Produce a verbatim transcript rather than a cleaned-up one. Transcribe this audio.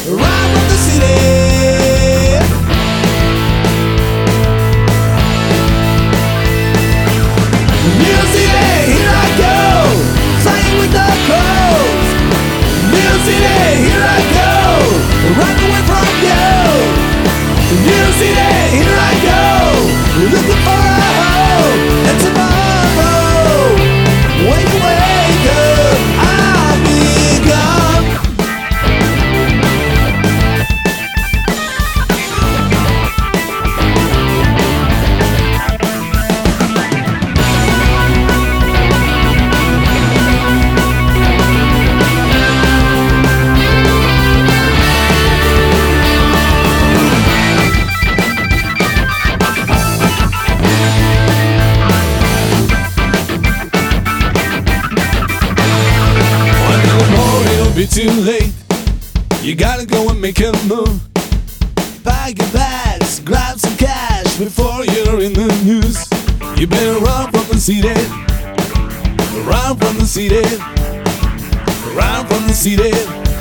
run from the city. New city, here I go, flying with the crows. New city, here I go, run away from you. New city, here I go, looking for a home. And tomorrow, when you wake up, I'll be gone. Be too late, you gotta go and make a move. Pack your bags, grab some cash before you're in the news. You better run from the city, run from the city, run from the city.